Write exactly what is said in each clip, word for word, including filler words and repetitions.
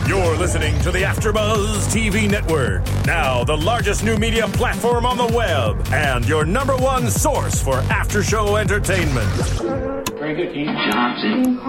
You're listening to the AfterBuzz T V Network, now the largest new media platform on the web, and your number one source for after-show entertainment. Very good, Keith Johnson.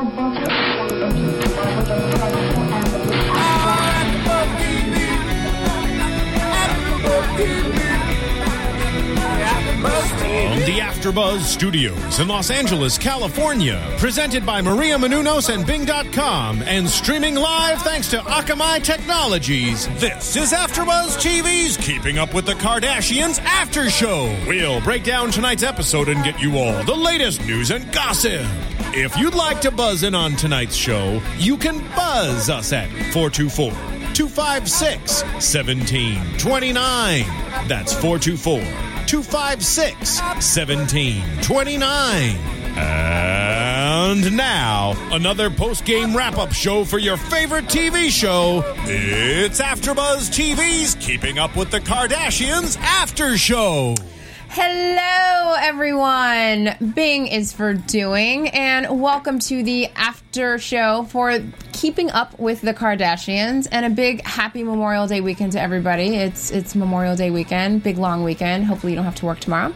From the AfterBuzz Studios in Los Angeles, California, presented by Maria Menounos and Bing dot com, and streaming live thanks to Akamai Technologies, this is AfterBuzz T V's Keeping Up with the Kardashians After Show. We'll break down tonight's episode and get you all the latest news and gossip. If you'd like to buzz in on tonight's show, you can buzz us at four two four, two five six, one seven two nine. That's four two four, two five six, one seven two nine. And now, another post-game wrap-up show for your favorite T V show. It's AfterBuzz T V's Keeping Up with the Kardashians After Show. Hello, everyone. Bing is for doing, and welcome to the after show for Keeping Up with the Kardashians, and a big happy Memorial Day weekend to everybody. It's it's Memorial Day weekend, big long weekend. Hopefully you don't have to work tomorrow.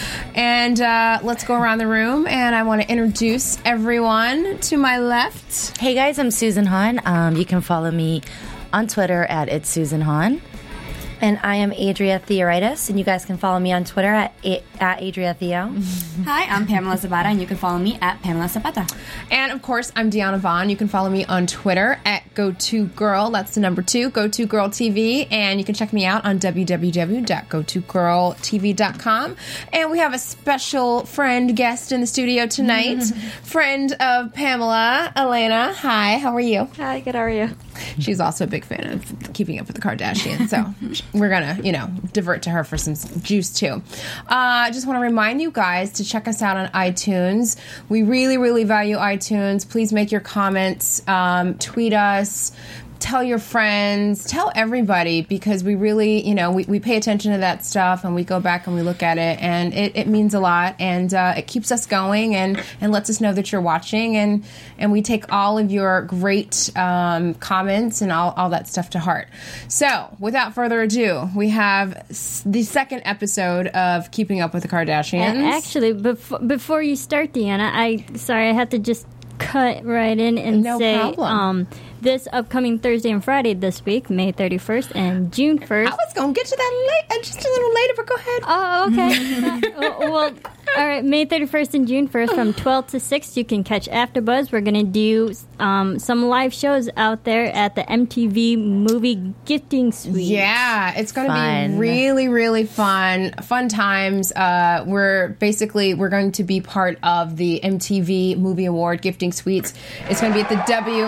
And uh, let's go around the room, and I want to introduce everyone to my left. Hey guys, I'm Susan Hahn. Um, you can follow me on Twitter at It's Susan Hahn. And I am Adria Theoritis, and you guys can follow me on Twitter at at Adria Theo. Hi, I'm Pamela Zapata, and you can follow me at Pamela Zapata. And, of course, I'm Deanna Vaughn. You can follow me on Twitter at Go To Girl. That's the number two, Go To Girl T V. And you can check me out on w w w dot go to girl t v dot com. And we have a special friend guest in the studio tonight. Friend of Pamela, Elena. Hi, how are you? Hi, good, how are you? She's also a big fan of Keeping Up with the Kardashians, so we're going to, you know, divert to her for some juice, too. I uh, just want to remind you guys to check us out on iTunes. We really, really value iTunes. Please make your comments, um, tweet us, tell your friends, tell everybody, because we really, you know, we, we pay attention to that stuff, and we go back and we look at it, and it, it means a lot, and uh, it keeps us going and, and lets us know that you're watching, and, and we take all of your great um, comments and all, all that stuff to heart. So, without further ado, we have the second episode of Keeping Up with the Kardashians. Uh, actually, before, before you start, Deanna, I sorry, I have to just cut right in and no say problem. um this upcoming Thursday and Friday this week, May thirty-first and June first. I was going to get to that late, uh, just a little later, but go ahead. Oh, okay. uh, well, all right, May thirty-first and June first from twelve to six, you can catch AfterBuzz. We're going to do um, some live shows out there at the M T V Movie Gifting Suite. Yeah, it's going to be really, really fun. Fun times. Uh, we're basically, we're going to be part of the M T V Movie Award Gifting Suites. It's going to be at the W...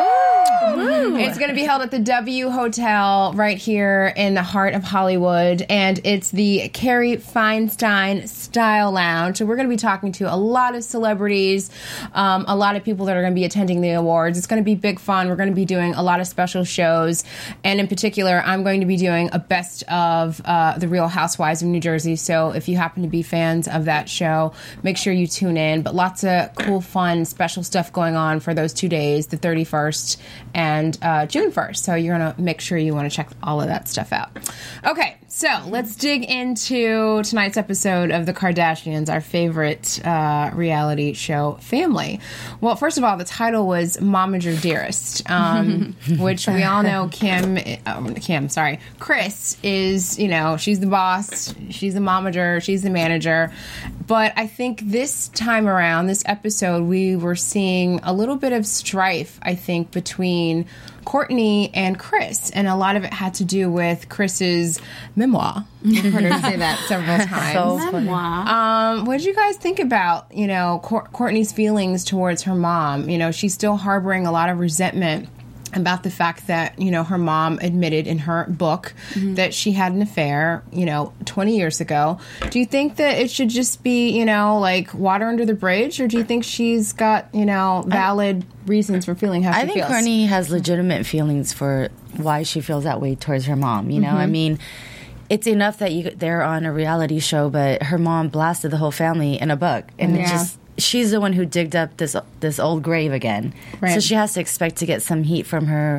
Woo! It's going to be held at the W Hotel right here in the heart of Hollywood, and it's the Carrie Feinstein Style Lounge. So we're going to be talking to a lot of celebrities, um, a lot of people that are going to be attending the awards. It's going to be big fun. We're going to be doing a lot of special shows, and in particular, I'm going to be doing a best of uh, The Real Housewives of New Jersey. So if you happen to be fans of that show, make sure you tune in. But lots of cool, fun, special stuff going on for those two days, the thirty-first and uh, June first. So you're going to make sure you want to check all of that stuff out. Okay, so let's dig into tonight's episode of The Kardashians, our favorite uh, reality show family. Well, first of all, the title was Momager Dearest, um, which we all know Kim, um, Kim, sorry, Kris is, you know, she's the boss, she's the momager, she's the manager. But I think this time around, this episode, we were seeing a little bit of strife, I think, between Kourtney and Kris, and a lot of it had to do with Kris's memoir. I've heard her say that several times. So Memoir. Um, what did you guys think about, you know, Kour- Kourtney's feelings towards her mom? You know, she's still harboring a lot of resentment about the fact that, you know, her mom admitted in her book mm-hmm. that she had an affair, you know, twenty years ago. Do you think that it should just be, you know, like water under the bridge, or do you think she's got, you know, valid I, reasons for feeling how she I feels? think Kourtney has legitimate feelings for why she feels that way towards her mom, you know? Mm-hmm. I mean, it's enough that you they're on a reality show, but her mom blasted the whole family in a book. And yeah. it just... She's the one who digged up this this old grave again. Right. So she has to expect to get some heat from her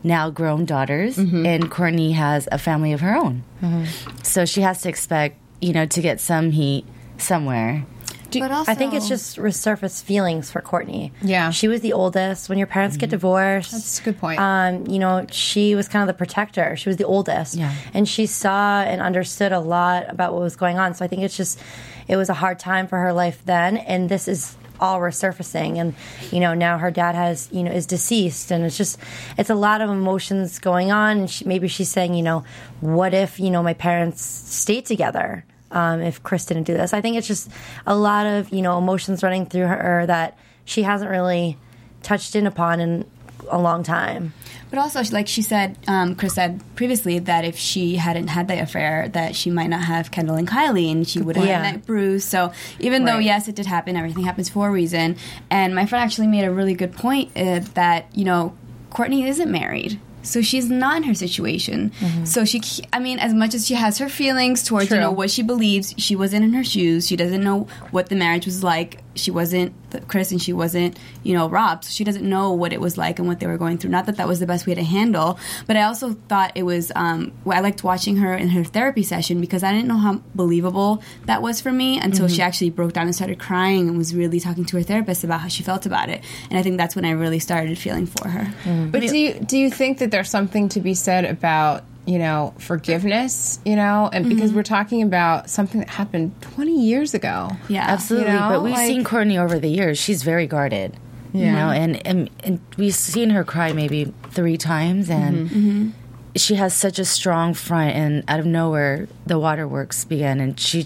now grown daughters, mm-hmm. and Kourtney has a family of her own. Mm-hmm. So she has to expect, you know, to get some heat somewhere. But also, I think it's just resurfaced feelings for Kourtney. Yeah. She was the oldest. When your parents mm-hmm. get divorced. That's a good point. Um, you know, she was kind of the protector. She was the oldest. Yeah. And she saw and understood a lot about what was going on. So I think it's just, it was a hard time for her life then. And this is all resurfacing. And, you know, now her dad has, you know, is deceased. And it's just, it's a lot of emotions going on. And she, maybe she's saying, you know, what if, you know, my parents stayed together? Um, if Kris didn't do this. I think it's just a lot of, you know, emotions running through her that she hasn't really touched in upon in a long time. But also, like she said, um, Kris said previously that if she hadn't had the affair, that she might not have Kendall and Kylie, and she would have yeah. met Bruce. So even right. though, yes, it did happen, everything happens for a reason. And my friend actually made a really good point uh, that, you know, Kourtney isn't married. So she's not in her situation. Mm-hmm. So she, I mean, as much as she has her feelings towards, True. you know, what she believes, she wasn't in her shoes. She doesn't know what the marriage was like. She wasn't Kris and she wasn't, you know, Rob. So she doesn't know what it was like and what they were going through. Not that that was the best way to handle, but I also thought it was, um, I liked watching her in her therapy session because I didn't know how believable that was for me until mm-hmm. she actually broke down and started crying and was really talking to her therapist about how she felt about it. And I think that's when I really started feeling for her. Mm-hmm. But do you, do you think that there's something to be said about, you know, forgiveness, you know, and because mm-hmm. we're talking about something that happened twenty years ago. Yeah, absolutely. You know? But we've like, seen Kourtney over the years. She's very guarded, yeah. you know, and, and, and we've seen her cry maybe three times, and mm-hmm. she has such a strong front, and out of nowhere, the waterworks began. And she,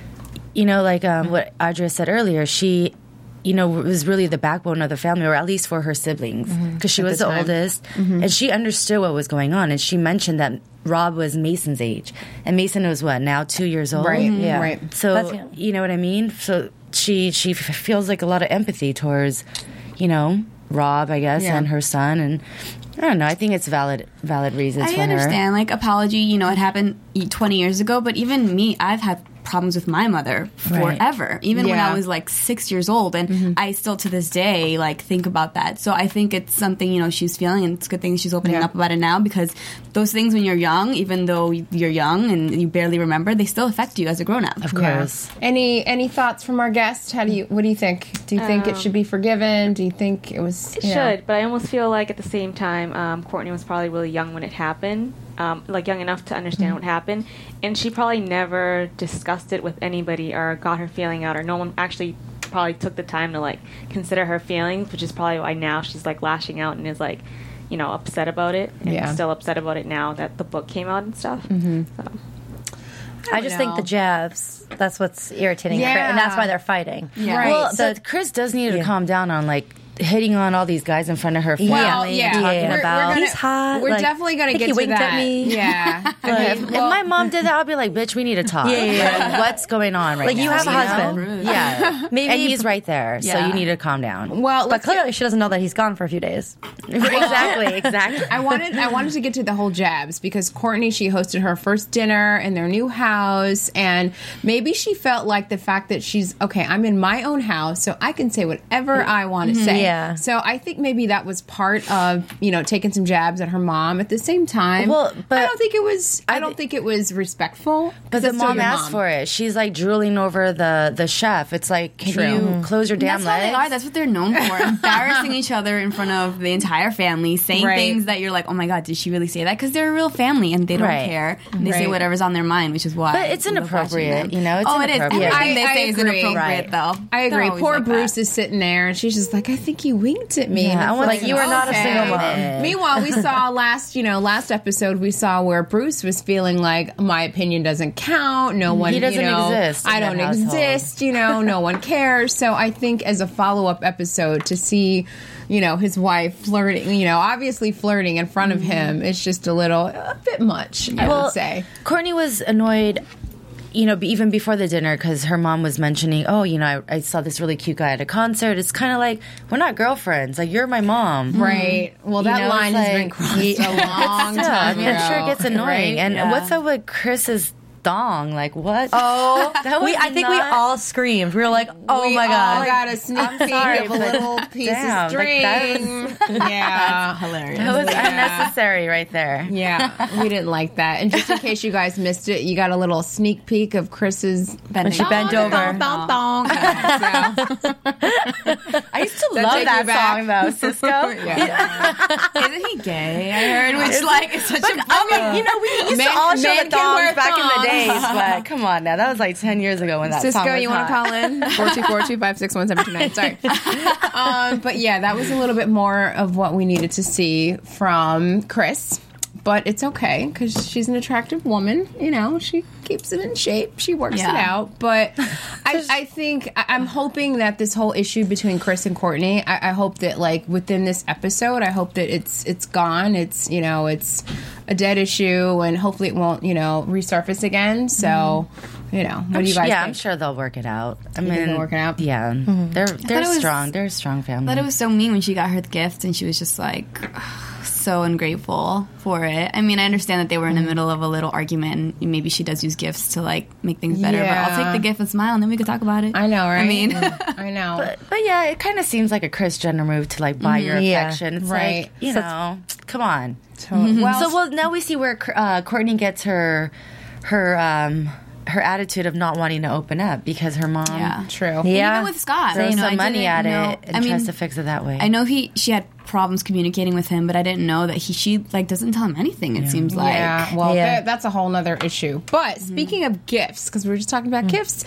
you know, like um, what Audra said earlier, she, you know, was really the backbone of the family, or at least for her siblings, because mm-hmm. she At was the, the oldest, mm-hmm. and she understood what was going on. And she mentioned that Rob was Mason's age, and Mason was what, now two years old, right? Mm-hmm. Yeah, right. So That's, you know what I mean. So she she f- feels like a lot of empathy towards, you know, Rob, I guess, yeah. and her son, and I don't know. I think it's valid valid reasons I for her. I understand, like apology. You know, it happened twenty years ago, but even me, I've had problems with my mother forever, right. even yeah. when I was like six years old, and mm-hmm. I still to this day like think about that. So I think it's something, you know, she's feeling, and it's a good thing she's opening yeah. up about it now, because those things when you're young, even though you're young and you barely remember, they still affect you as a grown-up. Of course. Yeah. Any any thoughts from our guest? How do you? What do you think? Do you think um, it should be forgiven? Do you think it was? It you should, know? but I almost feel like at the same time, um, Kourtney was probably really young when it happened. Um, like young enough to understand mm-hmm. what happened, and she probably never discussed it with anybody or got her feeling out, or no one actually probably took the time to like consider her feelings, which is probably why now she's like lashing out and is like, you know, upset about it, and yeah. still upset about it now that the book came out and stuff. Mm-hmm. So. I, I just know. think the jabs, that's what's irritating yeah. her, and that's why they're fighting. Yeah. Right. Well, so but Kris does need to yeah. calm down on like hitting on all these guys in front of her family, well, yeah. talking yeah. We're, about we're gonna, he's hot. We're like, definitely going to get he to winked that. At me. Yeah. I mean, if, well, if my mom did that, I'll be like, "Bitch, we need to talk. Yeah, yeah. Like, what's going on right like, now?" you have a husband. Know? Yeah, maybe, and he's right there, yeah. so you need to calm down. Well, but clearly she doesn't know that he's gone for a few days. exactly, exactly. I wanted I wanted to get to the whole jabs because Kourtney, she hosted her first dinner in their new house, and maybe she felt like the fact that she's okay, I'm in my own house, so I can say whatever I want to mm-hmm. say. Yeah. So I think maybe that was part of, you know, taking some jabs at her mom at the same time. Well, but I don't think it was I don't think it was respectful. But the mom asked mom. for it. She's like drooling over the, the chef. It's like, can True. you mm-hmm. close your damn That's legs? That's what they are. That's what they're known for. Embarrassing each other in front of the entire family, saying right. things that you're like, oh my God, did she really say that? Because they're a real family and they don't right. care. And they right. say whatever's on their mind, which is why. But it's inappropriate, you know? It's oh, it is. inappropriate. Everything they I, say I is agree. inappropriate, right. though. I agree. Poor like Bruce that. is sitting there, and she's just like, I think he winked at me. Yeah, and I was like, you are not okay. a single mom. Meanwhile, we saw last, you know, last episode, we saw where Bruce was feeling like, my opinion doesn't count. No one, he doesn't you know, exist. I don't exist. You know, no one cares. So I think as a follow-up episode to see, you know, his wife flirting, you know, obviously flirting in front of him, it's just a little, a bit much, I well, would say. Kourtney was annoyed, you know, even before the dinner, because her mom was mentioning, oh, you know, I, I saw this really cute guy at a concert. It's kind of like, we're not girlfriends. Like, you're my mom. Right. Well, that you know, line has like, been crossed a long yeah, time I mean, ago. I'm sure it gets annoying. Right? And yeah. what's up with Kris's thong. Like, what? Oh, that was we, I think we not- all screamed. We were like, oh we my God. all got a sneak peek sorry, of a but little piece damn, of like, string. that yeah. Hilarious. That was Yeah. unnecessary right there. Yeah, we didn't like that. And just in case you guys missed it, you got a little sneak peek of Chris's When she bent over. Thong, thong, thong. Yeah, so. I used to That love take you that back? song, though, Cisco. Yeah. Isn't he gay? I heard, which like is such a. I mean, you know, we used Men- to all show men the can wear thongs back in thongs. the days, but come on now, that was like ten years ago when that Cisco, song was you want to hot. call in? four two four, two five six, one seven two nine. Sorry. Um, but yeah, that was a little bit more of what we needed to see from Chris. But it's okay because she's an attractive woman. You know, she keeps it in shape. She works Yeah. it out. But I, I think I- I'm hoping that this whole issue between Chris and Courtney, I, I hope that like within this episode, I hope that it's it's gone. It's you know it's a dead issue, and hopefully it won't you know resurface again. So you know, what I'm do you su- guys yeah, think? I'm sure they'll work it out. I think mean, they'll work it out? Yeah, Mm-hmm. they're they're it was- strong. They're a strong family. But it was so mean when she got her gift and she was just like so ungrateful for it. I mean, I understand that they were in the middle of a little argument and maybe she does use gifts to like make things better, but I'll Yeah. take the gift and smile and then we could talk about it. I know, right? I mean, I know. But, but yeah, it kind of seems like a Kris Jenner move to like buy your Yeah. affection. It's Right. like, you So know, come on. well, So well, now we see where uh, Courtney gets her her um, her attitude of not wanting to open up because her mom yeah. true. Yeah. Even with Scott, throws you know, some I money didn't at know- it and I mean, tries to fix it that way. I know he she had problems communicating with him, but I didn't know that he she like doesn't tell him anything. It seems like Yeah, well, Yeah. that- that's a whole nother issue. But speaking of gifts, because we were just talking about gifts,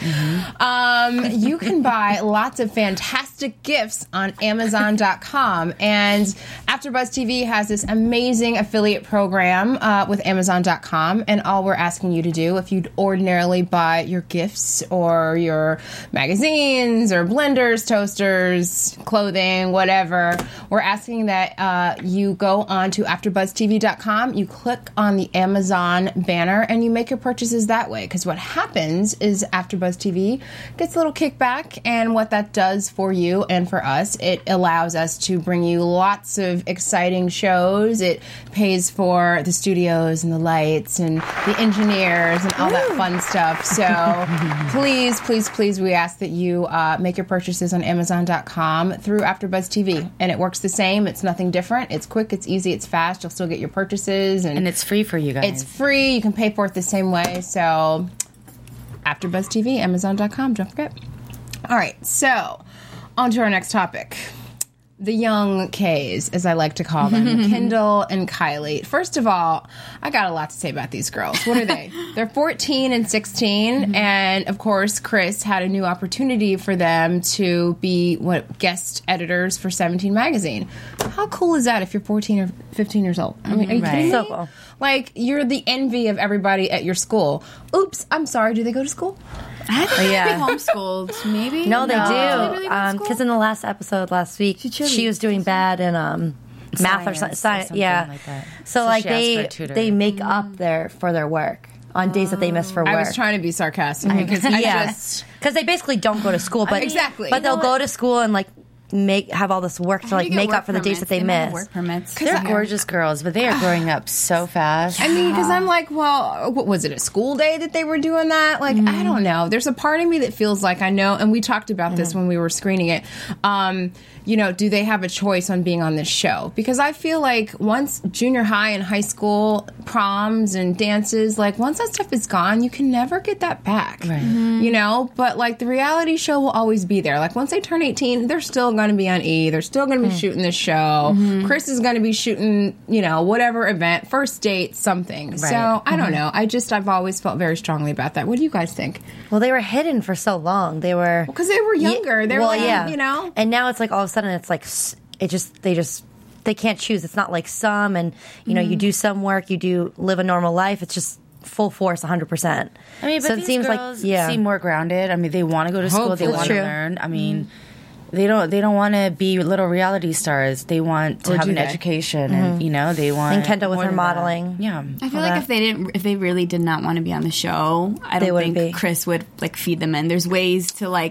um, you can buy lots of fantastic gifts on Amazon dot com. And AfterBuzz T V has this amazing affiliate program uh, with Amazon dot com. And all we're asking you to do, if you'd ordinarily buy your gifts or your magazines or blenders, toasters, clothing, whatever, we're asking that uh, you go on to After Buzz T V dot com, you click on the Amazon banner, and you make your purchases that way. Because what happens is AfterBuzz T V gets a little kickback, and what that does for you and for us, it allows us to bring you lots of exciting shows. It pays for the studios and the lights and the engineers and all that fun stuff. So please, please, please, we ask that you uh, make your purchases on Amazon dot com through AfterBuzz T V, and it works the same. It's nothing different. It's quick. It's easy. It's fast. You'll still get your purchases, and, and it's free for you guys. it's free. You can pay for it the same way. So, AfterBuzz T V, Amazon dot com. Don't forget. All right. So, on to our next topic. The young K's, as I like to call them, Kendall and Kylie. First of all, I got a lot to say about these girls. What are they? They're fourteen and sixteen, mm-hmm. and of course, Chris had a new opportunity for them to be what guest editors for Seventeen magazine. How cool is that if you're fourteen or fifteen years old? I mean, are you Right. kidding So me? cool. Like, you're the envy of everybody at your school. Oops, I'm sorry. Do they go to school? I think Yeah. they'd be homeschooled. Maybe No, they Do they do. really go to Um, school? Because in the last episode last week, She she, cheerleads. was doing bad in um, math or Science something. or Science, something yeah. like that. So, So like she asked for they a tutor. they make up their for their work on days that they miss for work. I was trying to be sarcastic because I yeah, just... because they basically don't go to school, but Exactly. But You they'll know go what? to school and like make have all this work to How do like you get make work up for the days permits? that they don't have miss. Work permits. They're I- gorgeous girls, but they are growing up so fast. I mean, because I'm like, well, what was it, a school day that they were doing that? Like, I don't know. There's a part of me that feels like I know, and we talked about this when we were screening it. Um, you know, do they have a choice on being on this show? Because I feel like once junior high and high school proms and dances, like once that stuff is gone, you can never get that back. Right. You know, but like the reality show will always be there. Like once they turn eighteen, they're still going to be on E. They're still going to be shooting this show. Chris is going to be shooting, you know, whatever event, first date, something. So I don't know. I just, I've always felt very strongly about that. What do you guys think? Well, they were hidden for so long. They were Because they were younger. They were well, like, yeah. you know. And now it's like all of a sudden it's like s- it just they just they can't choose. It's not like some and you know you do some work, you do live a normal life. It's just full force, one hundred percent. I mean, but so these it seems girls like yeah. seem more grounded. I mean, they want to go to school. They Hopefully. want to True. learn. I mean, they don't. They don't want to be little reality stars. They want to Or have do an they? education, and you know, they want. And Kendall with more her than that. modeling. Yeah, I feel all like that. if they didn't, if they really did not want to be on the show, I They don't wouldn't think be. Chris would like feed them in. There's ways to like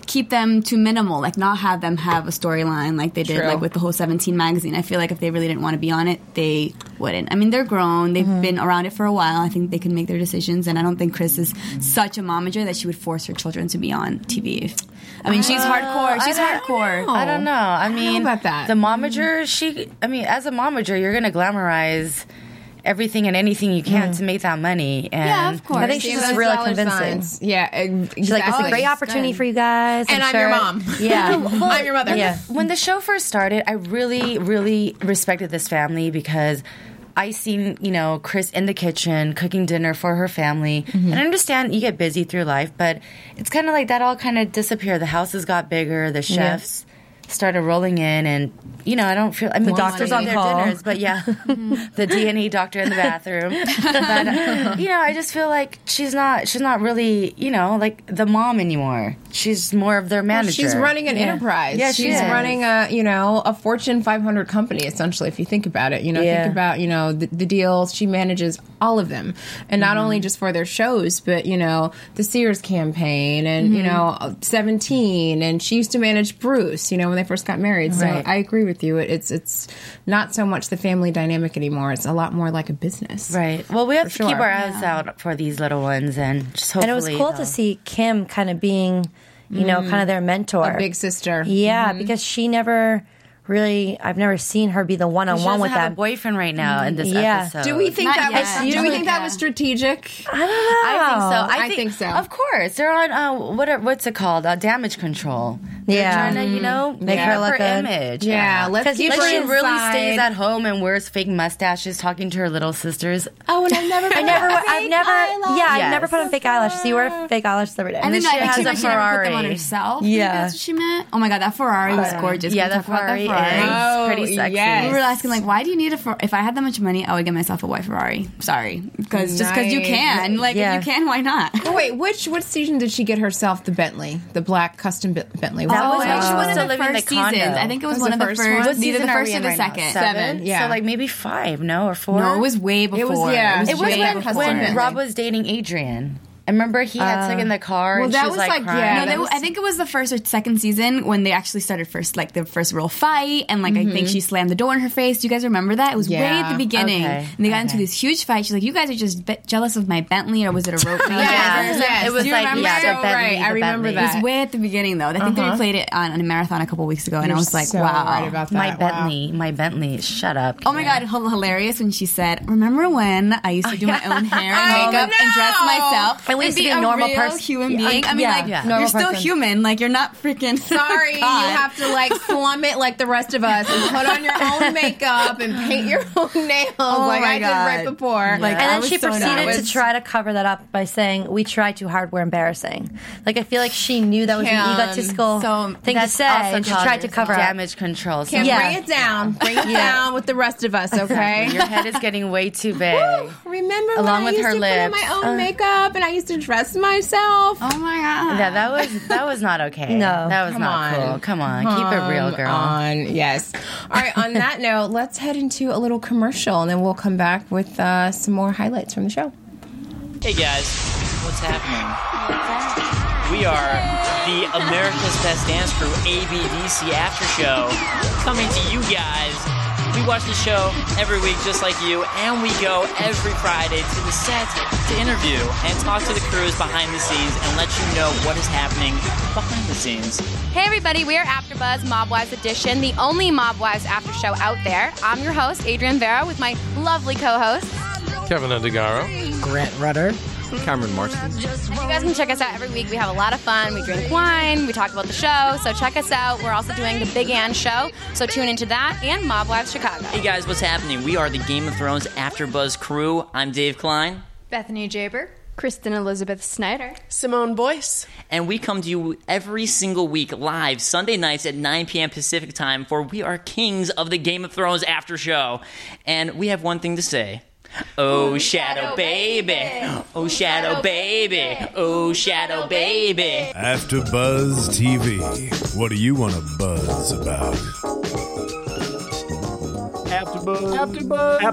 keep them to minimal, like not have them have a storyline like they did True. like with the whole seventeen magazine. I feel like if they really didn't want to be on it, they wouldn't. I mean, they're grown. They've mm-hmm. been around it for a while. I think they can make their decisions, and I don't think Chris is such a momager that she would force her children to be on T V. I mean, she's hardcore. She's I hardcore. I don't know. I mean, I don't know about that. The momager, she, I mean, as a momager, you're going to glamorize everything and anything you can mm. to make that money. And yeah, of course. I think she's just really convincing. Signs. Yeah, exactly. She's like, it's a great opportunity for you guys. And I'm, I'm sure. your mom. Yeah. well, I'm your mother. Yeah. When the show first started, I really, really respected this family because I seen, you know, Chris in the kitchen cooking dinner for her family. Mm-hmm. And I understand you get busy through life, but it's kind of like that all kind of disappeared. The houses got bigger, the chefs yeah. started rolling in, and, you know, I don't feel... I mean, the doctor's on their call. dinners, but yeah, the D and E doctor in the bathroom. But, uh, you know, I just feel like she's not, she's not really, you know, like the mom anymore. She's more of their manager. Well, she's running an yeah. enterprise. Yeah, she's she running a, you know, a Fortune five hundred company, essentially, if you think about it. You know, yeah. think about, you know, the, the deals. She manages all of them. And not mm-hmm. only just for their shows, but, you know, the Sears campaign and, mm-hmm. you know, seventeen. And she used to manage Bruce, you know, when they first got married. So right. I agree with you. It, it's it's not so much the family dynamic anymore. It's a lot more like a business. Right. Well, we have for to sure. keep our eyes yeah. out for these little ones, and just hopefully. And it was cool they'll... to see Kim kind of being, you know, mm. kind of their mentor. A big sister. Yeah, mm-hmm. because she never... Really, I've never seen her be the one-on-one with them. She doesn't have them. a boyfriend right now in this yeah. episode. Do we think Not that yet. was? Do we think Yeah. that was strategic? I don't know. I think so. I, I think, think so. Of course, they're on uh, what are, what's it called? Uh, damage control. They're Yeah. trying to, you know, make Yeah. her look her image. Yeah, let's Because keep Like her she really inside. stays at home and wears fake mustaches, talking to her little sisters. Oh, and I've never. I never, I've never, eyelash. yeah, I've Yes. never put on fake eyelashes. So you wear fake eyelashes every day. I think she that has she, a she never put them on Ferrari. herself. Yeah. Maybe that's what she meant. Oh my god, that Ferrari was gorgeous. Yeah, Can we the talk about Ferrari, that Ferrari? is Oh, pretty sexy. yes. We were asking like, why do you need a Ferrari? If I had that much money, I would get myself a white Ferrari. Sorry, because just because you Nice. can. Like, Yeah. if you can, why not? Oh, wait, which which season did she get herself the Bentley, the black custom Be- Bentley? That oh, was when it she was one still of the living in first the condo. seasons. I think it was, Was one the of the first first. one? What Either season the are first we or in the right now? second. Seven, yeah. So like maybe five, no, or four. No, it was way before. It was yeah. It was way when, before. when Bentley. Rob was dating Adrian. I remember he had taken the car well, and that she was was like, like, crying. yeah, No, that they, was- I think it was the first or second season when they actually started first, like the first real fight, and like I think she slammed the door in her face. Do you guys remember that? It was way Yeah. at the beginning, Okay. and they got into Okay. this huge fight. She's like, "You guys are just be- jealous of my Bentley, or was it a rope?" Yes, Yeah. yes. It was Do you like, remember? yeah, the So Bentley, right. the I remember Bentley. It was that. way at the beginning, though. I think they replayed it on, on a marathon a couple weeks ago, and You're I was like, so "Wow!" right about that. My Wow. Bentley, my Bentley. Shut up. Oh my god, hil- hilarious when she said, "Remember when I used to do my own hair and Oh, makeup and dress no. myself And we used to be a normal real person. human Yeah. being?" I mean, Yeah. like Yeah. you're Normal still person. human. Like you're not freaking Sorry, you God. have to like slum it like the rest of us and put on your own makeup and paint your own nails Oh like my I God. did right before. Like, And I then was she so proceeded nervous. to try to cover that up by saying, "We tried too hard. We're embarrassing." Like I feel like she knew that was Kim, an egotistical so thing to That's say, also and she called tried to cover up. damage control. So Kim, Yeah. bring it down. Bring it down with the rest of us, okay? your head is getting way too big. Remember Along when with I used her to lips. put on my own Uh. makeup and I used to dress myself? Oh my god. Yeah, that was that was not okay. No. that was Come not on. cool. Come on, keep it real, girl. On, yes. All right, on that note, let's head into a little commercial and then we'll come back with uh, some more highlights from the show. Hey guys, what's happening? We are the America's Best Dance Crew A B D C After Show coming to you guys. We watch the show every week just like you, and we go every Friday to the set to interview and talk to the crews behind the scenes and let you know what is happening behind the scenes. Hey everybody, we are AfterBuzz Mob Wives Edition, the only Mob Wives after show out there. I'm your host, Adrienne Vera, with my lovely co-hosts. Kevin Undergaro. Grant Rudder. Cameron Martin. You guys can check us out every week. We have a lot of fun. We drink wine. We talk about the show. So check us out. We're also doing the Big Ann Show. So tune into that and Mob Wives Chicago. Hey guys, what's happening? We are the Game of Thrones AfterBuzz crew. I'm Dave Klein. Bethany Jaber. Kristen Elizabeth Snyder. Simone Boyce. And we come to you every single week live Sunday nights at nine p.m. Pacific time for We Are Kings of the Game of Thrones After Show. And we have one thing to say. Oh, Shadow Baby. Oh, Shadow Baby. Oh, Shadow Baby. AfterBuzz T V. What do you want to buzz about? After AfterBuzz.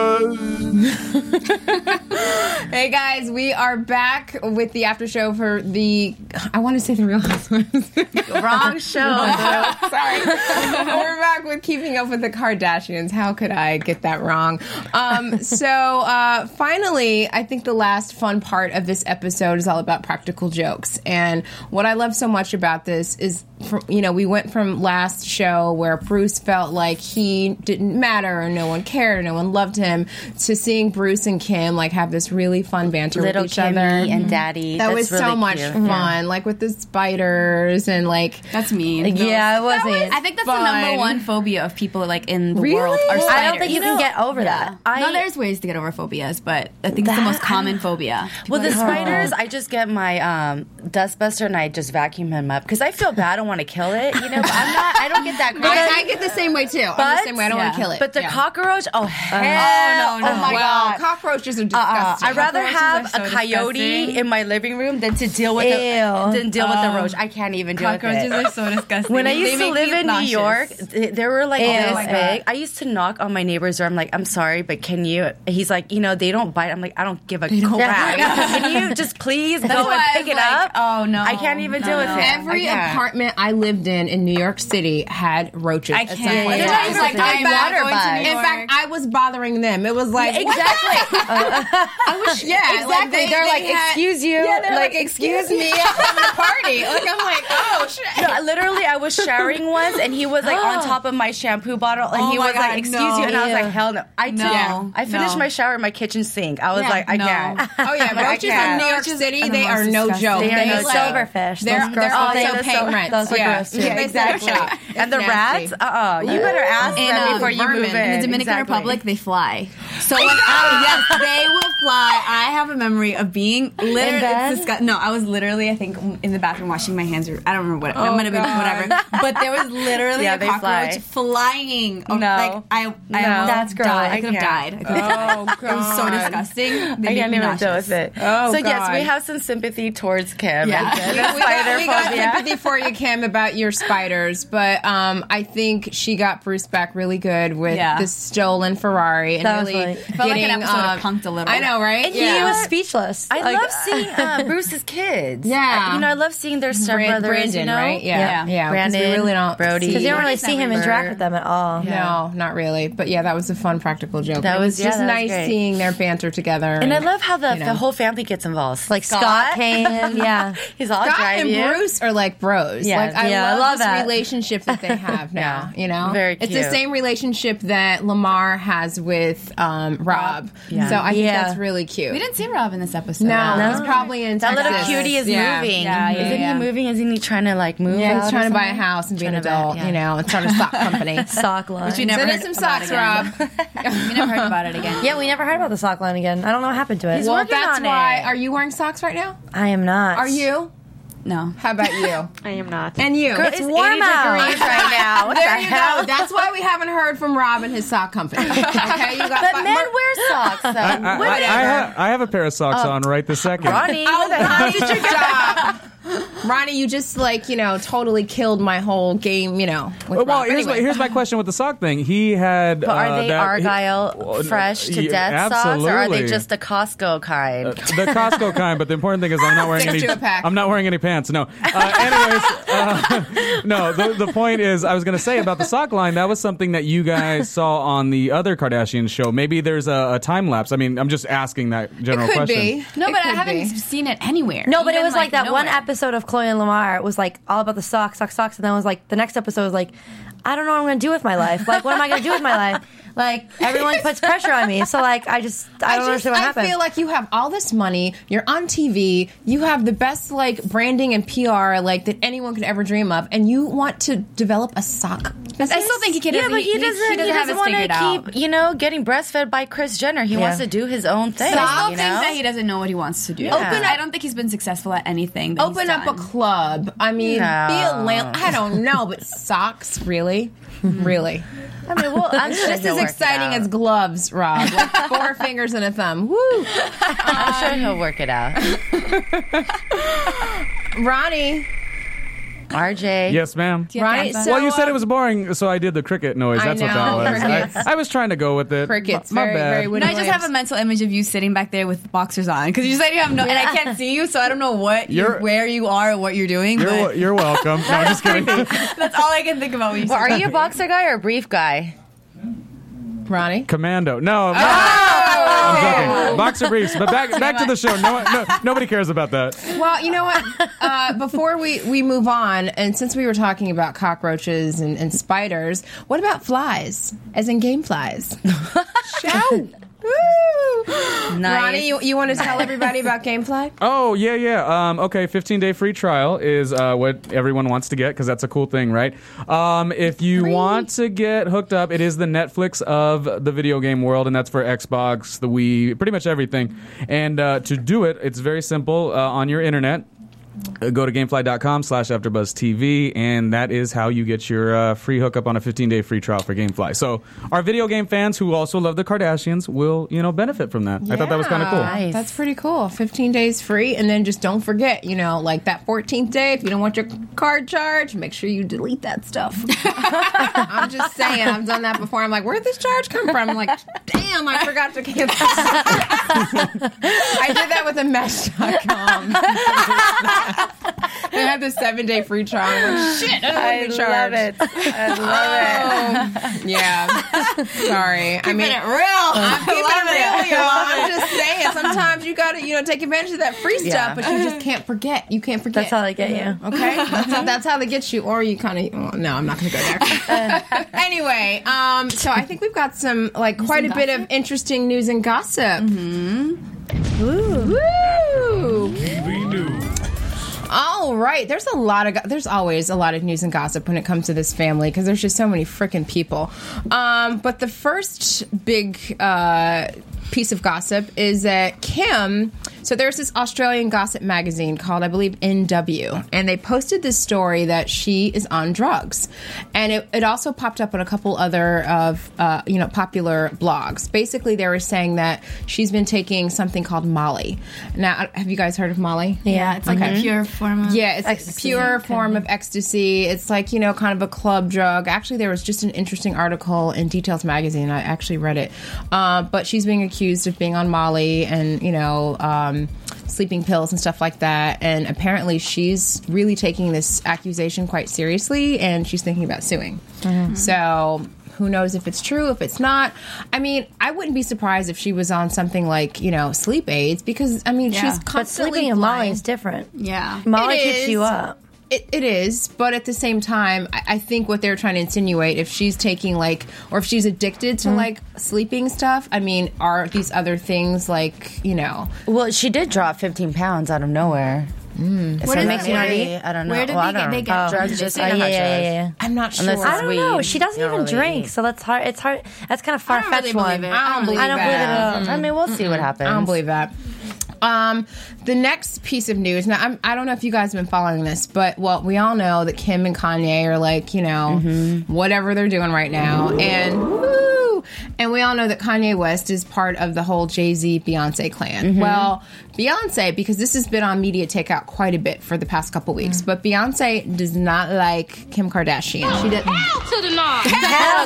AfterBuzz. Hey guys, we are back with the after show for the. I want to say the Real Housewives. Wrong show. Sorry. We're back with Keeping Up with the Kardashians. How could I get that wrong? Um, so uh, finally, I think the last fun part of this episode is all about practical jokes. And what I love so much about this is, from, you know, we went from last show where Bruce felt like he didn't matter and no one cared, no one loved him, to seeing Bruce and Kim like have this really fun banter Little with each Kimmy other. and Daddy. That That's was really so much cute. fun, Yeah. like with the spiders and like. That's mean. Yeah, it was. was I think that's fun. the number one phobia of people like in the Really? world are Well, spiders. I don't think you, can get over Yeah. that. I, no, there's ways to get over phobias, but I think it's the That- most common phobia. Well, the People are like, spiders, I just get my um, dustbuster and I just vacuum him up because I feel bad. I want to kill it, you know. But I'm not. I don't get that. I, I get the same way too. I'm the But- same way. I don't want to yeah. kill it. But the Yeah. cockroach, oh hell, Oh, no, no. oh my Wow. god, Cockroaches are Uh-uh. disgusting. I'd rather Cockroaches have are so a coyote disgusting. in my living room than to deal with Ew. the, than deal with the Oh. roach. I can't even deal with cockroaches it. are so disgusting. When I They used to make live me in New nauseous. York, th- there were like Ew. this Oh my big. I used to knock on my neighbor's door. I'm like, I'm sorry, but can you? He's like, you know, they don't bite. I'm like, I don't give a crap. Can you just please That's go why and I pick was it like, up? oh, no. I can't even No, deal with no. it. Every I can't. apartment I lived in in New York City had roaches. I at some can't. point. Yeah, And yeah, I was yeah. like, Yeah, I'm I'm not water going to bugs. New York. In fact, I was bothering them. It was like, Yeah, exactly. I wish, yeah, Exactly. Like they, They're they like, had- excuse you. Yeah, they're like, Like, excuse me, I'm having a party. Like I'm like, oh shit. No, literally, I was showering once, and he was like on top of my shampoo bottle, and Oh he my was God, like, "Excuse no. you," and I was Ew. like, "Hell no!" I No. took- I finished No. my shower in my kitchen sink. I was Yeah, like, "I no. can't." Oh yeah, Like, I roaches in can't. New York Roaches City, are the they most are no disgusting. joke. They are no like, silverfish. They're, Those they're gross also things. paying rent. Those are yeah. gross, too. Yeah, they set up Exactly. shop. And the It's rats, nasty. uh, uh you better ask In, them uh, before you vermin. move in. In the Dominican Exactly. Republic, they fly. So when I, yes, they will fly. I have a memory of being literally. bed? It's disgu- no, I was literally, I think, in the bathroom washing my hands. Or I don't remember what. I might have been whatever. But there was literally Yeah, a they cockroach fly. flying. Oh, No. Like I, I No. almost That's gross. died. I I could have can't. died. I could have died. Oh god, It was so disgusting. They I make can't me even deal nauseous. with it. Oh, so yes, God. we have some sympathy towards Kim. Yeah. and We, the we got, spider we got phobia. sympathy for you, Kim, about your spiders, but um, I think she got Bruce back really good with Yeah. the stolen Ferrari and That was really funny. It felt like an getting, episode um, of Punk'd a little. I know, right? And he was speechless. I Like, love seeing uh, Bruce's kids. Yeah. I- you know, I love seeing their Brand- stepbrothers. Brandon, you know? right? Yeah, Yeah. yeah. 'cause Brandon, we really don't Brody. see- Because you don't really Brandon's see him never- interact with them at all. No, not really. But yeah, that was a fun practical joke. That it was- was yeah, just that was nice great. seeing their banter together. And I love how the, you know. the whole family gets involved. Like Scott came in, yeah. He's all Scott drive and you. Bruce are like bros. Yeah, like I yeah, I love, love this that. relationship that they have now. Yeah. You know, Very It's the cute. same relationship that Lamar has with um, Rob. Yeah. So I think Yeah. that's really cute. We didn't see Rob in this episode. no, No. he's probably in That little Texas. cutie is Yeah. moving. Yeah, yeah, Isn't yeah. he moving? Isn't he trying to like move? Yeah, out he's or trying to buy a something? house and be an Trying to buy- adult, yeah. you know, and start a sock company. Sock line. Which we never Send heard us some about socks, again. Rob. We never heard about it again. Yeah, we never heard about the sock line again. I don't know what happened to it. Well, working that's on why. it. Are you wearing socks right now? I am not. Are you? No. How about you? I am not. And you? Girl, it's warm out degrees right now. What There the you hell? go. That's why we haven't heard from Rob and his sock company. Okay, you got But fi- men Mer- wear socks though. I, I, Women. I, ha- I have a pair of socks on right this second. Ronnie, Oh, what the hell Ronnie, did you get? stop. Ronnie, you just like, you know, totally killed my whole game, you know. With Well, Rob. here's, my, Anyway. here's my question with the sock thing. He had. But are uh, they that, Argyle he- fresh to Yeah, death socks, or are they absolutely. just the Costco kind? Uh, the Costco kind, but the important thing is I'm not wearing Six any. to a pack. I'm not wearing any pants. No. Uh, anyways, uh, no. The, the point is, I was going to say about the sock line. That was something that you guys saw on the other Kardashian show. Maybe there's a, a time lapse. I mean, I'm just asking that general It could question. be. No, It but I could haven't be. seen it anywhere. No, but it Even, was like, that one nowhere. episode of Chloe and Lamar. It was like all about the socks, socks, socks, and then it was like the next episode was like, I don't know what I'm going to do with my life. Like, what am I going to do with my life? Like, everyone puts pressure on me. So, like, I just, I don't I just, understand what I happened. feel like you have all this money. You're on T V. You have the best like branding and P R like that anyone could ever dream of, and you want to develop a sock business. I still think he can. Yeah, but he doesn't. He doesn't, have it want figured to out. keep, you know, getting breastfed by Kris Jenner. He Yeah. wants to do his own thing. But I still you think know? that he doesn't know what he wants to do. Yeah. Open. I don't think he's been successful at anything. That Open he's up a done. club. I mean, No. be a lamp. I don't know, but socks, really, really. I mean, well, I'm It's sure just he'll as work it exciting out. as gloves, Rob. Like four fingers and a thumb. Woo! I'm sure he'll work it out. Ronnie, R J. Yes, ma'am. Right? So, well, you said uh, it was boring, so I did the cricket noise. I That's what know, that was. crickets. I, I was trying to go with it. Crickets, My very, bad. very No, Winnie I just have a mental image of you sitting back there with boxers on because you said you have no, and I can't see you, so I don't know what you You're- where you are or what you're doing. You're, but you're welcome. No, I'm just kidding. that's all I can think about when you. Well, said are you a that. boxer guy or a brief guy? Ronnie? Commando. No, no. Oh! I'm joking. Boxer briefs. But back back to the show. No, no, nobody cares about that. Well, you know what? Uh, before we, we move on, and since we were talking about cockroaches and, and spiders, what about flies? As in game flies. Show. Woo! Nice. Ronnie, you, you want to tell everybody about Gamefly? Oh, yeah, yeah. Um, okay, fifteen-day free trial is uh, what everyone wants to get because that's a cool thing, right? Um, if you free. want to get hooked up, it is the Netflix of the video game world, and that's for Xbox, the Wii, pretty much everything. And uh, to do it, it's very simple. Uh, on your internet, go to gamefly.com slash AfterBuzzTV, and that is how you get your uh, free hookup on a fifteen-day free trial for Gamefly. So our video game fans who also love the Kardashians will, you know, benefit from that. Yeah, I thought that was kind of cool. Nice. That's pretty cool. fifteen days free, and then just don't forget, you know, like that fourteenth day, if you don't want your card charged, make sure you delete that stuff. I'm just saying, I've done that before. I'm like, where'd this charge come from? I'm like, damn, I forgot to cancel. I did that with a mesh dot com. They had the seven day free trial. I'm like, shit, I don't I love it. I love oh, it. Yeah. Sorry. Keeping I mean, it real. I'm keeping it real, it. y'all. I'm just saying. Sometimes you gotta, you know, take advantage of that free stuff, Yeah. but you just can't forget. You can't forget. That's how they get you. Okay, that's how, that's how they get you. Or you kind of. Oh, no, I'm not going to go there. Anyway, um, so I think we've got some like quite a bit of interesting news and gossip. Mm-hmm. Woo! Woo! T V News. All right, there's a lot of go- there's always a lot of news and gossip when it comes to this family because there's just so many freaking people. Um, but the first big uh, piece of gossip is that Kim. So there's this Australian gossip magazine called, I believe, N W, and they posted this story that she is on drugs, and it, it also popped up on a couple other of uh, you know popular blogs. Basically, they were saying that she's been taking something called Molly. Now, have you guys heard of Molly? Yeah, it's like Okay. a pure form of Yeah, it's ecstasy. a pure form of ecstasy. It's like, you know, kind of a club drug. Actually, there was just an interesting article in Details Magazine. I actually read it. Uh, but she's being accused of being on Molly and, you know, um, sleeping pills and stuff like that. And apparently she's really taking this accusation quite seriously, and she's thinking about suing. Mm-hmm. So who knows if it's true, if it's not. I mean, I wouldn't be surprised if she was on something like, you know, sleep aids because, I mean, Yeah. she's But constantly But sleeping in lying. Molly is different. Yeah. Molly It keeps is. you up. It, it is, but at the same time, I, I think what they're trying to insinuate, if she's taking like, or if she's addicted to Mm. like sleeping stuff, I mean, are these other things like, you know? Well, she did drop fifteen pounds out of nowhere. Mm. What So is makes it? you Where- naughty. I don't know. where did well, they I get- don't they know. get- drugs? did Just they I say know yeah, not yeah, drugs. yeah, yeah. I'm not sure. Unless I it's don't weed. know. She doesn't You even don't really drink, eat. so that's hard. It's hard. That's kind of far don't really fetched believe one. it. I don't believe I don't believe it that. at all. I mean, we'll see what happens. I don't believe that. Um, the next piece of news. Now, I'm, I don't know if you guys have been following this, but well, we all know that Kim and Kanye are like, you know, Mm-hmm. whatever they're doing right now, and woo, and we all know that Kanye West is part of the whole Jay-Z Beyonce clan. Mm-hmm. Well, Beyonce, because this has been on media takeout quite a bit for the past couple weeks, but Beyonce does not like Kim Kardashian. She does. Hell to the no. Hell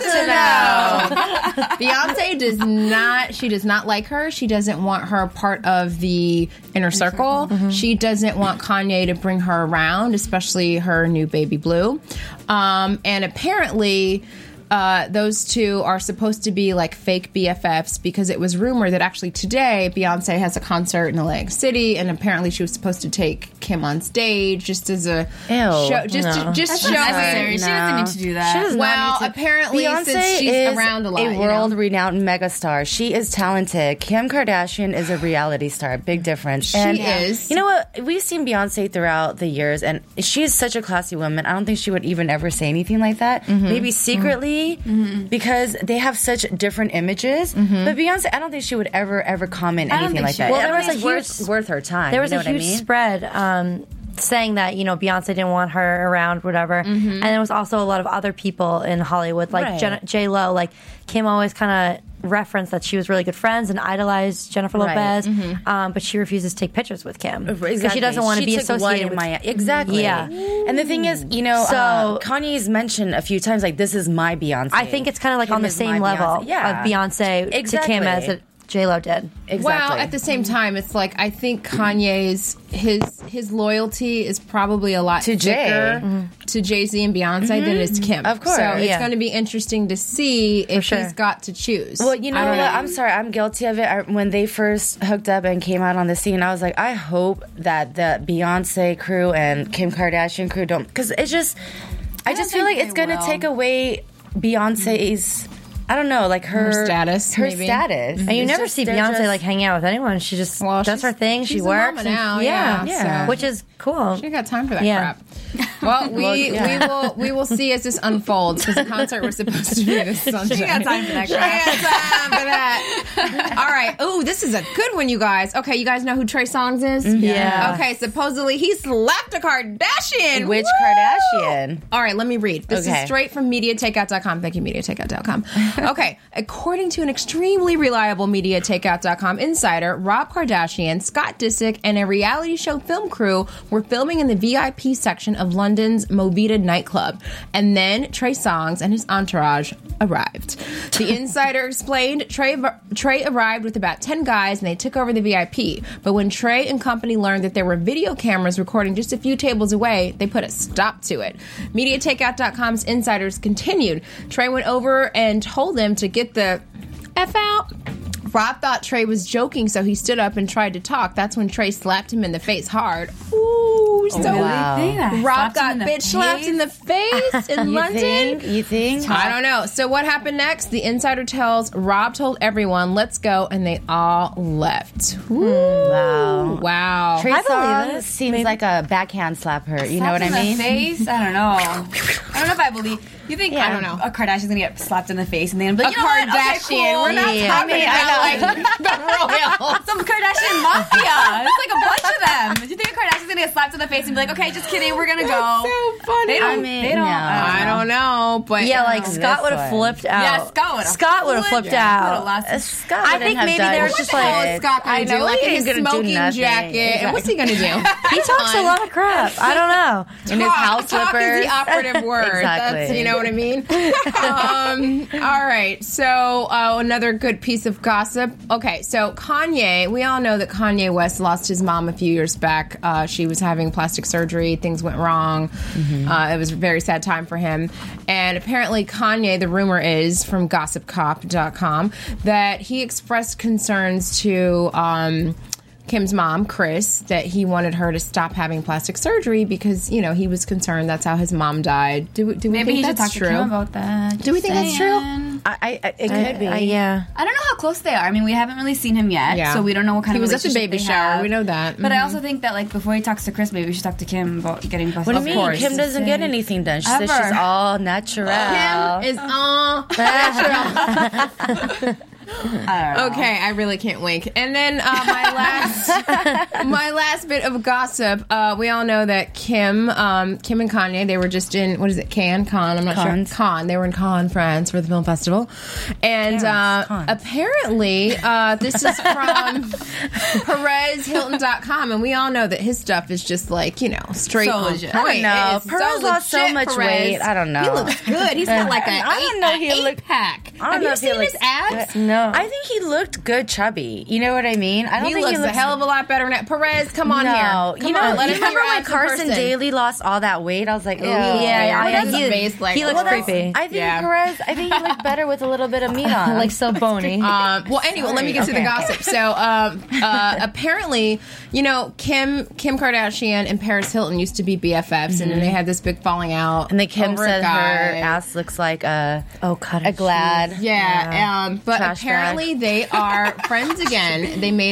to no. Beyonce does not. She does not like her. She doesn't want her part of the inner circle. Mm-hmm. She doesn't want Kanye to bring her around, especially her new baby Blue. Um, and apparently. Uh, those two are supposed to be like fake B F Fs because it was rumored that actually today Beyonce has a concert in Atlantic City, and apparently she was supposed to take Kim on stage just as a Ew, show, just no. to, just That's showing. unnecessary. She doesn't need to do that. She does not Well, need to. apparently, Beyonce since she's is around a lot, a you know. world-renowned megastar. She is talented. Kim Kardashian is a reality star. Big difference. She And, is. You know what? We've seen Beyonce throughout the years, and she is such a classy woman. I don't think she would even ever say anything like that. Mm-hmm. Maybe secretly, because they have such different images. Mm-hmm. But Beyonce, I don't think she would ever, ever comment I don't anything think like she that. would. Well, Well, there there was was like a huge- worth, worth her time. There was you know a what huge I mean? spread um, saying that, you know, Beyonce didn't want her around, whatever. And there was also a lot of other people in Hollywood, like Right. Jen- J-Lo. Like, Kim always kind of reference that she was really good friends and idolized Jennifer Right. Lopez, Mhm. um, but she refuses to take pictures with Kim because Exactly. she doesn't want to She be took one associated in with my exactly. Yeah, And the thing is, you know, So- uh, Kanye's mentioned a few times like this is my Beyonce. I think it's kind of like Kim on the is same my level Beyonce. Yeah. of Beyonce Exactly. to Kim as it, J-Lo did. Well, at the same time, it's like I think Kanye's his his loyalty is probably a lot To Jay. thicker Mhm. to Jay-Z and Beyonce than it is to Kim. Of course. so it's Yeah. going to be interesting to see if sure. he's got to choose. Well, you know I what? don't know. I'm sorry. I'm guilty of it. I, when they first hooked up and came out on the scene, I was like, I hope that the Beyonce crew and Kim Kardashian crew don't, because it's just, I, I just don't feel like think it's they going to will. take away Beyonce's. I don't know, like her, Her status, her maybe. status, And you It's never just- see they're Beyonce just- like hanging out with anyone. She just does she's- her thing. She she's a works mama and- now, yeah, yeah, so- which is cool. She ain't got time for that Yeah. crap. Well, we Well, yeah. we will we will see as this unfolds because the concert was supposed to be this Sunday. She got time for that She crap. got time for that. All right. Ooh, this is a good one, you guys. Okay, you guys know who Trey Songz is? Yeah. Okay, supposedly he slapped a Kardashian. Which Woo! Kardashian? All right, let me read. This Okay. is straight from media takeout dot com. Thank you, media takeout dot com. Okay, according to an extremely reliable media takeout dot com insider, Rob Kardashian, Scott Disick, and a reality show film crew were filming in the V I P section of London's Movida nightclub. And then Trey Songz and his entourage arrived. The insider explained Trey, Trey arrived with about ten guys and they took over the V I P. But when Trey and company learned that there were video cameras recording just a few tables away, they put a stop to it. media takeout dot com's insiders continued. Trey went over and told them to get the F out. Rob thought Trey was joking, so he stood up and tried to talk. That's when Trey slapped him in the face hard. Ooh, so Oh, wow. Rob Slapped him got in the bitch slapped in the face in You London. think? You think? I don't know. So what happened next? The insider tells Rob told everyone, "Let's go," and they all left. Ooh, Wow. wow. Trey I believe Songz it. seems like a backhand slapper. You know what I Slapped in mean? the face? I don't know. I don't know if I believe. You think I don't know. a Kardashian's gonna get slapped in the face and then be A like, you know what? Okay, Kardashian. cool. We're not Yeah. talking I mean, I about like know. the royals. Some Kardashian mafia. It's like a bunch of them. Do you think a Kardashian's gonna get slapped in the face and be like, okay, just kidding, we're gonna go? So funny. They don't. I mean, they don't. no. I don't know, but Yeah, like um, Scott this would have one. flipped out. Yeah, Scott would've Scott would have flipped flipped out. Uh, Scott I wouldn't think have maybe done there was it. just What the hell is like Scott gonna I do? know, Like he in ain't his gonna do smoking nothing. jacket. And what's he gonna do? he talks a lot of crap. I don't know. In his house talk slippers. is the operative word. Exactly. That's, you know what I mean? um, all right. So uh, another good piece of gossip. Okay, so Kanye. We all know that Kanye West lost his mom a few years back. Uh, she was having plastic surgery. Things went wrong. Mm-hmm. Uh, it was a very sad time for him. And apparently, Kanye. The rumor is from gossip cop dot com that he expressed concerns to. Um, Kim's mom, Chris, that he wanted her to stop having plastic surgery because, you know, he was concerned that's how his mom died. Do, we- do we Maybe think he should that's talk true? to Kim about that. Do we think that's true? Saying. I, I, it could be. Uh, yeah. I don't know how close they are. I mean, we haven't really seen him yet, Yeah. so we don't know what kind He of was at the relationship baby they shower. have. We know that. But I Mhm. also think that, like, before he talks to Chris, maybe we should talk to Kim about getting plastic What do you mean? course. Kim doesn't get anything done. She says Ever. she's all natural. Kim is all natural. Okay, I really can't wink. And then uh, my last, my last bit of gossip. Uh, we all know that Kim, um, Kim and Kanye, they were just in what is it, Cannes, Cannes? I'm not Cannes. sure. Cannes. They were in Cannes, France, for the film festival. And uh, Cannes. apparently, uh, this is from Perez Hilton dot com, and we all know that his stuff is just like you know straight So on legit. point. I don't know. It is Perez lost so legit, much Perez. weight. I don't know. He looks good. He's got like a I don't eight, know a he eight look- pack. I don't Have know you if he seen looks his abs? No. I think he looked good chubby. You know what I mean? I don't He think looks he looks a hell of a lot better than that. Perez, come on no. here. Come you know, on, let you us see remember your when abs in Carson person. Daly lost all that weight? I was like, ew. Yeah, Yeah, yeah, his he- face, like, he looks well, that's- creepy. I think Yeah. Perez. I think he looked better with a little bit of meat on. like so bony. Um, well, anyway, let me get to the Okay. gossip. So, um, uh, apparently, you know, Kim Kim Kardashian and Paris Hilton used to be B F Fs, and then they had this big falling out. and then Kim over a said her guy. ass looks like a oh, cut a glad. Yeah, Um, but Trash apparently they are friends again. They made up,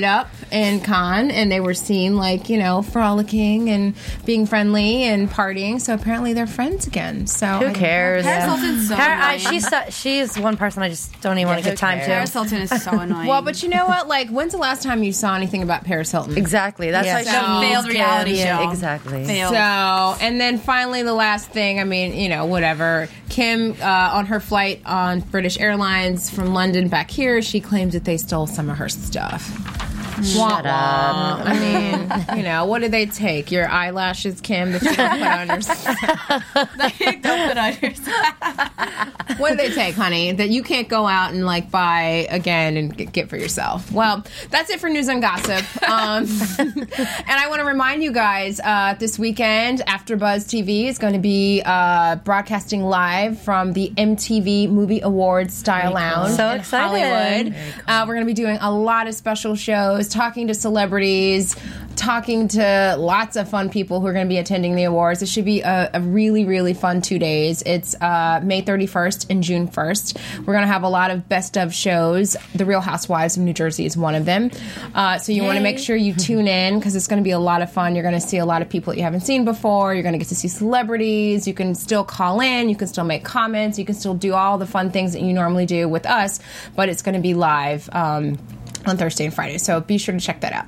in Cannes, and they were seen like you know frolicking and being friendly and partying. So apparently they're friends again. So who cares? Paris Hilton's so Her, I, annoying. she's so, she's one person I just don't even Yeah, want to who give time cares? to. Paris Hilton is so annoying. Well, but you know what? Like, when's the last time you saw anything about Paris Hilton? Exactly. That's Yeah. why So- she failed needs reality Kim. show. Exactly. Failed. So, and then finally, the last thing. I mean, you know, whatever. Kim, uh, on her flight on British Airlines from London back here, she claims that they stole some of her stuff. Shut Wah, up. wah. I mean, you know, what did they take? Your eyelashes, Kim, that you don't put on yourself. Don't put on yourself. What did they take, honey, that you can't go out and like buy again and get, get for yourself? Well, that's it for news and gossip. Um, and I want to remind you guys, uh, this weekend, AfterBuzz T V is going to be uh, broadcasting live from the M T V Movie Awards Style Lounge So in excited. Hollywood. Uh, we're going to be doing a lot of special shows, talking to celebrities, talking to lots of fun people who are going to be attending the awards. It should be a, a really, really fun two days. It's uh, May thirty-first and June first. We're going to have a lot of best of shows. The Real Housewives of New Jersey is one of them. Uh, so you want to make sure you tune in because it's going to be a lot of fun. You're going to see a lot of people that you haven't seen before. You're going to get to see celebrities. You can still call in. You can still make comments. You can still do all the fun things that you normally do with us, but it's going to be live. Um, on Thursday and Friday, so be sure to check that out.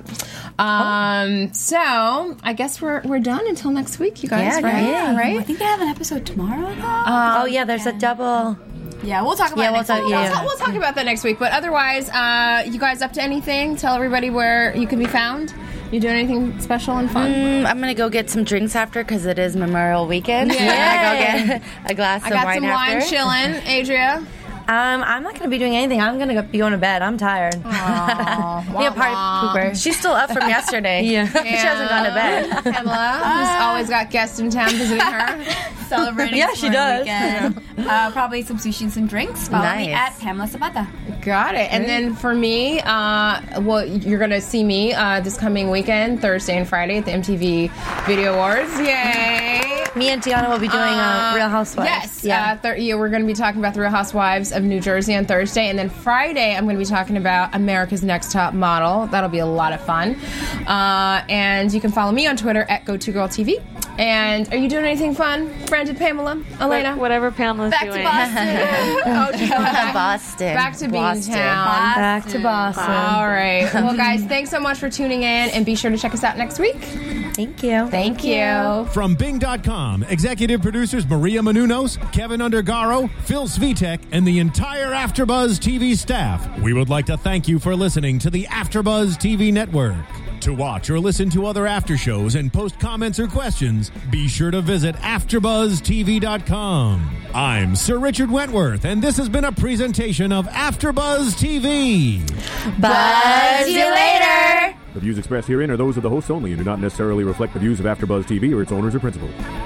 Um, so I guess we're we're done until next week, you guys. Yeah, right? yeah. Right? I think they have an episode tomorrow. Though. Um, oh yeah, there's a double. Yeah, we'll talk about Yeah, it we'll next talk- week. yeah. We'll, talk, we'll talk about that next week. But otherwise, uh, you guys up to anything? Tell everybody where you can be found. You doing anything special and fun? Mm, I'm gonna go get some drinks after because it is Memorial Weekend. Yay. So I'm gonna go get a glass I of got wine some wine after. chilling. Adria? Um, I'm not going to be doing anything. I'm going to be going to bed. I'm tired. Be a party pooper. She's still up from yesterday. Yeah. She hasn't gone to bed. Pamela, who's always got guests in town visiting her. Celebrating. Yeah, she Memorial does. Weekend. uh, probably some sushi and some drinks. Follow me Nice. at Pamela Zapata. Got it. And then for me, uh, well, you're going to see me uh, this coming weekend, Thursday and Friday at the M T V Video Awards. Yay! Me and Tiana will be doing uh, Uh, Real Housewives. Yes. Yeah. Uh, thir- yeah, we're going to be talking about the Real Housewives of New Jersey on Thursday. And then Friday, I'm going to be talking about America's Next Top Model. That'll be a lot of fun. Uh, and you can follow me on Twitter at GoToGirlTV. And are you doing anything fun, friend of Pamela? Elena? Whatever Pamela's Back doing. to Boston. oh, back, Boston. back to Boston. Beantown. Back to Boston. All right. Well, guys, thanks so much for tuning in. And be sure to check us out next week. Thank you. Thank you. From Bing dot com, executive producers Maria Menounos, Kevin Undergaro, Phil Svitek, and the entire AfterBuzz T V staff, we would like to thank you for listening to the AfterBuzz T V network. To watch or listen to other after shows and post comments or questions, be sure to visit After Buzz T V dot com. I'm Sir Richard Wentworth, and this has been a presentation of AfterBuzz T V. Buzz you later. The views expressed herein are those of the hosts only and do not necessarily reflect the views of AfterBuzz T V or its owners or principals.